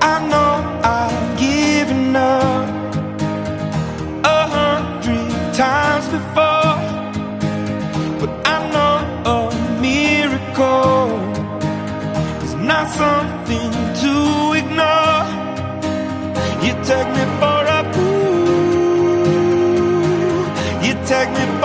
I know I've given up 100 times before, but I know a miracle is not something to ignore. You take me for a fool, you take me